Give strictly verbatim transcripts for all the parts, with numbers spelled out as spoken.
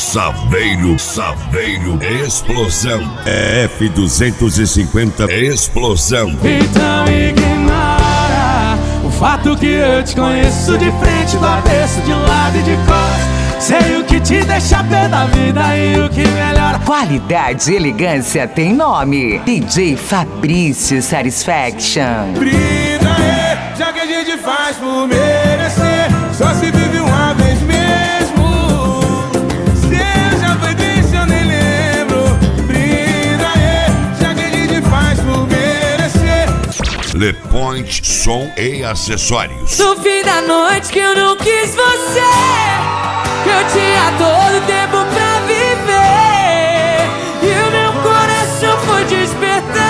Saveiro, Saveiro, explosão. F duzentos e cinquenta, explosão. Então ignora o fato que eu te conheço de frente, do avesso, de lado e de costas. Sei o que te deixa pé da vida e o que melhora. Qualidade e elegância tem nome. D J Fabrício Satisfaction. Brida aí, já que a gente faz por merecer. Só se vive uma vez mesmo. Se eu já foi triste, eu nem lembro. Brida aí, já que a gente faz por merecer. Le Point Som e Acessórios. No fim da noite que eu não quis você, que eu tinha todo tempo pra viver, e o meu coração foi despertar.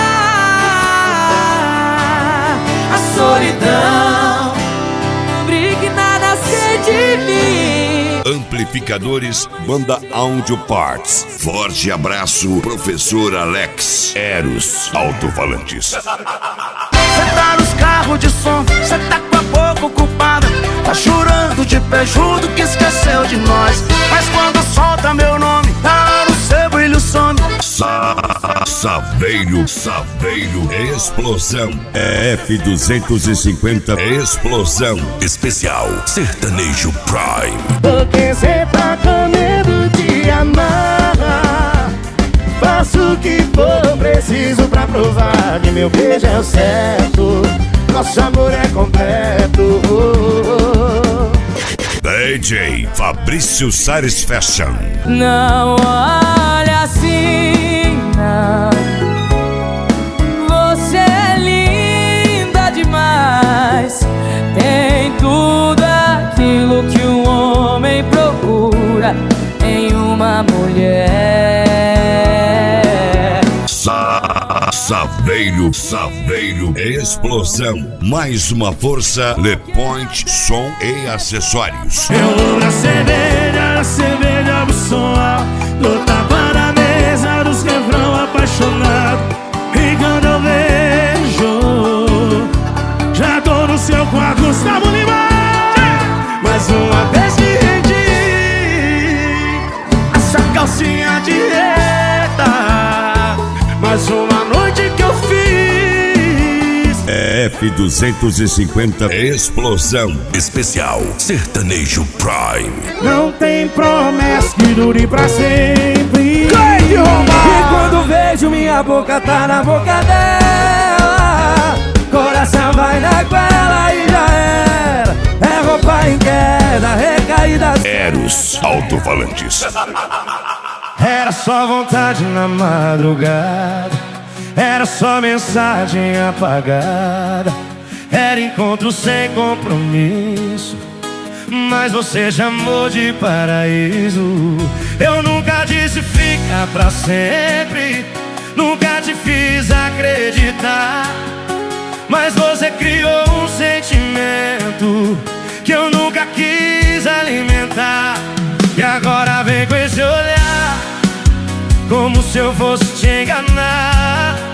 A solidão impregnada de mim. Amplificadores, Banda Audio Parts. Forte abraço, professor Alex. Eros Alto-Falantes. Cê tá nos carros de som, cê tá com a boca ocupada, tá chorando de pé junto que esqueceu de nós. Mas quando solta meu nome, tá no seu brilho some. Sa Saveiro, Saveiro, explosão. F duzentos e cinquenta, explosão. Especial Sertanejo Prime. Porque cê tá com medo de amar, faço o que for preciso pra provar que meu beijo é o certo, nosso amor é completo. D J Fabrício Satisfaction. Não olha assim, não. Você é linda demais. Tem tudo aquilo que um homem procura em uma mulher. Sa Saveiro, Saveiro, explosão. Mais uma força, Le Point Som e Acessórios. Eu vou na cerveja, na cerveja do som, tô tapa na mesa dos refrão apaixonado. E quando eu vejo, já tô no seu quarto, Gustavo Lima. Mais uma vez me rendi, essa calcinha direta. Mais uma noite que eu fiz. F duzentos e cinquenta, explosão. Especial Sertanejo Prime. Não tem promessa que dure pra sempre. E quando vejo minha boca tá na boca dela, coração vai na goela e já era. É roupa em queda, recaída. Eros Alto-Falantes. Era só vontade na madrugada, era só mensagem apagada, era encontro sem compromisso, mas você chamou de paraíso. Eu nunca disse fica pra sempre, nunca te fiz acreditar, mas você criou um sentimento que eu nunca quis alimentar. E agora vem com esse olhar, como se eu fosse te enganar.